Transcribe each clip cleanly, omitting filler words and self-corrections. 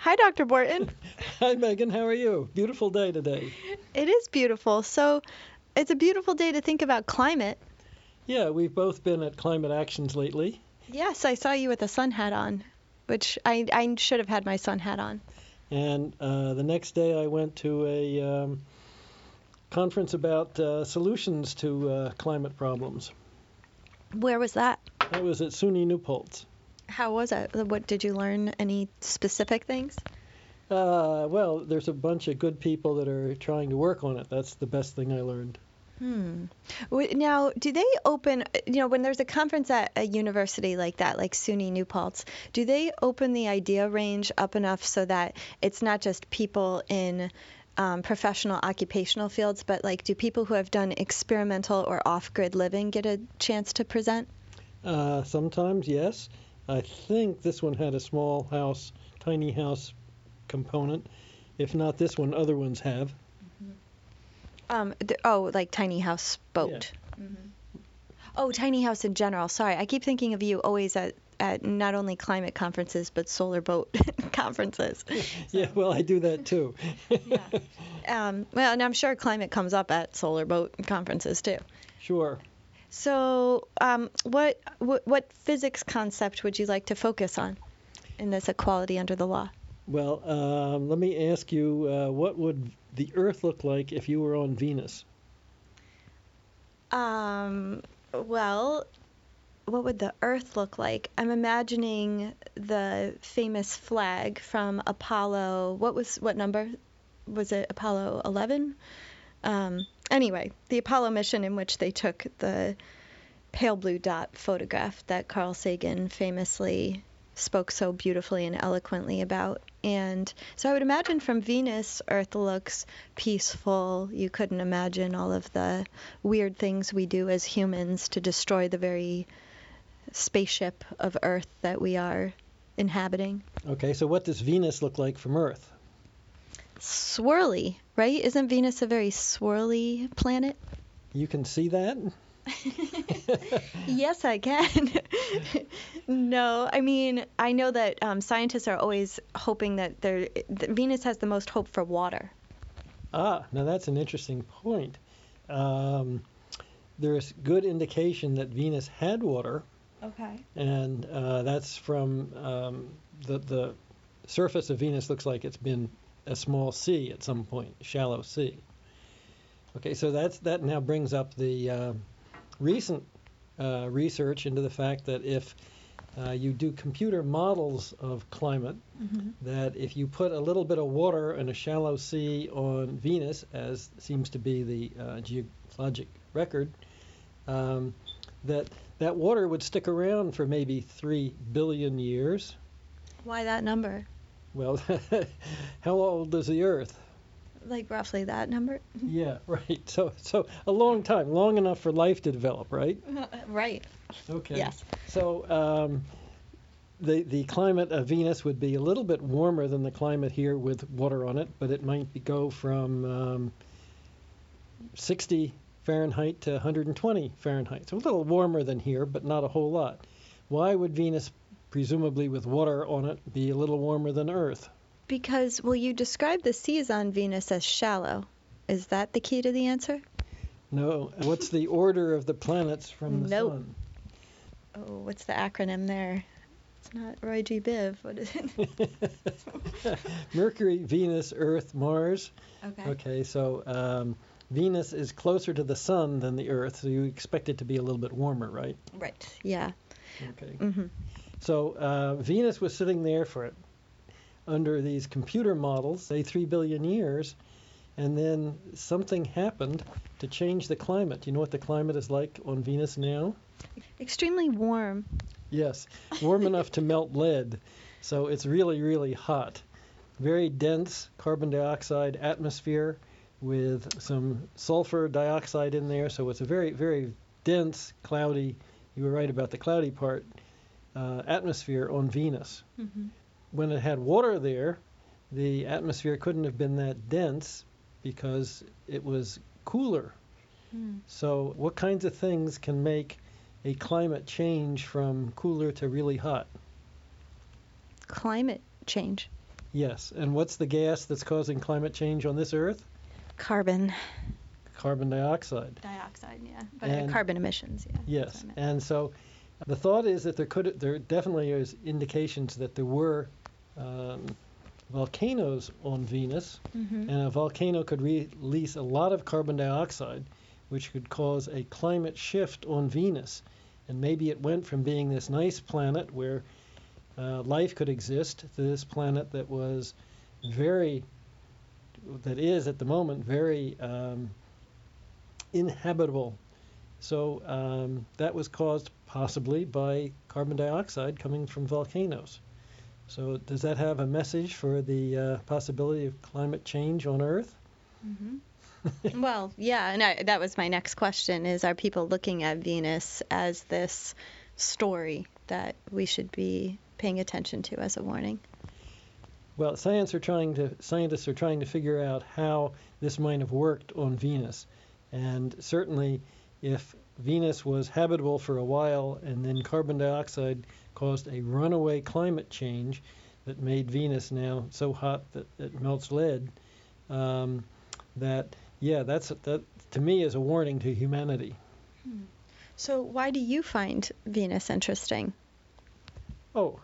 Hi, Dr. Borton. Hi, Megan. How are you? Beautiful day today. It is beautiful. So, it's a beautiful day to think about climate. Yeah, we've both been at Climate Actions lately. Yes, I saw you with a sun hat on, which I should have had my sun hat on. And the next day I went to a conference about solutions to climate problems. Where was that? I was at SUNY New Paltz. How was it? What did you learn? Any specific things? Well, there's a bunch of good people that are trying to work on it. That's the best thing I learned. Now, do they open, when there's a conference at a university like that, like SUNY New Paltz, do they open the idea range up enough so that it's not just people in professional occupational fields, but like do people who have done experimental or off-grid living get a chance to present? Sometimes, yes. I think this one had a small house, tiny house component. If not this one, other ones have. Like tiny house boat. Yeah. Oh, tiny house in general. Sorry, I keep thinking of you always at not only climate conferences but solar boat conferences. Yeah, well, I do that too. Well, and I'm sure climate comes up at solar boat conferences too. Sure. So, what physics concept would you like to focus on in this equality under the law? Well, let me ask you, what would the Earth look like if you were on Venus? Well, what would the Earth look like? I'm imagining the famous flag from Apollo. What number? Was it Apollo 11? Anyway, the Apollo mission in which they took the pale blue dot photograph that Carl Sagan famously spoke so beautifully and eloquently about. And so I would imagine from Venus, Earth looks peaceful. You couldn't imagine all of the weird things we do as humans to destroy the very spaceship of Earth that we are inhabiting. Okay, so what does Venus look like from Earth? Swirly, right? Isn't Venus a very swirly planet? You can see that? Yes, I can. No, I mean, I know that scientists are always hoping that Venus has the most hope for water. Now that's an interesting point. There's good indication that Venus had water, Okay. and that's from the surface of Venus looks like it's been a small sea at some point, shallow sea. Okay, so that now brings up the recent research into the fact that if you do computer models of climate, that if you put a little bit of water in a shallow sea on Venus, as seems to be the geologic record, that water would stick around for maybe 3 billion years. Why that number? Well, how old is the Earth? Like roughly that number? Yeah, right. So a long time, long enough for life to develop, right? Right. Okay. Yes. So the climate of Venus would be a little bit warmer than the climate here with water on it, but it might go from 60 Fahrenheit to 120 Fahrenheit. So a little warmer than here, but not a whole lot. Why would Venus, presumably with water on it, be a little warmer than Earth? Because, well, you described the seas on Venus as shallow. Is that the key to the answer? No. What's the order of the planets from the Nope. sun? Oh, what's the acronym there? It's not Roy G. Biv. What is it? Mercury, Venus, Earth, Mars. Okay. Okay, so Venus is closer to the sun than the Earth, so you expect it to be a little bit warmer, right? Right. Yeah. Okay. Mhm. So Venus was sitting there for under these computer models, say 3 billion years, and then something happened to change the climate. Do you know what the climate is like on Venus now? Extremely warm. Yes, warm enough to melt lead. So it's really, really hot. Very dense carbon dioxide atmosphere with some sulfur dioxide in there. So it's a very, very dense, cloudy, you were right about the cloudy part, atmosphere on Venus. Mhm. When it had water there, the atmosphere couldn't have been that dense because it was cooler. So what kinds of things can make a climate change from cooler to really hot? Climate change. Yes. And what's the gas that's causing climate change on this Earth? Carbon Carbon dioxide. dioxide, yeah. But And carbon emissions, yeah. yes. That's what I meant. And so the thought is that there definitely is indications that there were volcanoes on Venus, Mhm. and a volcano could release a lot of carbon dioxide, which could cause a climate shift on Venus. And maybe it went from being this nice planet where life could exist to this planet that is at the moment very inhabitable. So that was caused possibly by carbon dioxide coming from volcanoes. So does that have a message for the possibility of climate change on Earth? Mhm. Well, yeah, and that was my next question is, are people looking at Venus as this story that we should be paying attention to as a warning? Well, scientists are trying to figure out how this might have worked on Venus. And certainly if Venus was habitable for a while and then carbon dioxide caused a runaway climate change that made Venus now so hot that it melts lead, that to me is a warning to humanity. So why do you find Venus interesting? Oh,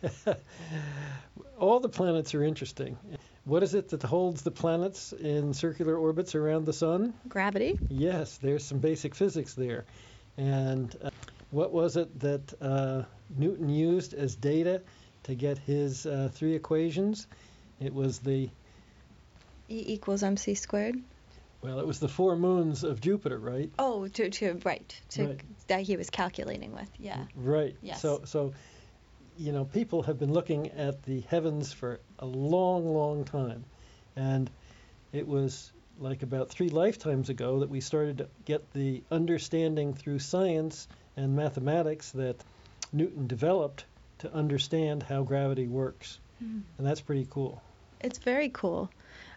all the planets are interesting. What is it that holds the planets in circular orbits around the sun? Gravity? Yes, there's some basic physics there. And what was it that Newton used as data to get his three equations? It was E equals mc squared? it was the four moons of Jupiter, right? Oh, right. Right. That he was calculating with, yeah. Right. Yes. So people have been looking at the heavens for a long, long time. And it was like about 3 lifetimes ago that we started to get the understanding through science and mathematics that Newton developed to understand how gravity works. And that's pretty cool. It's very cool.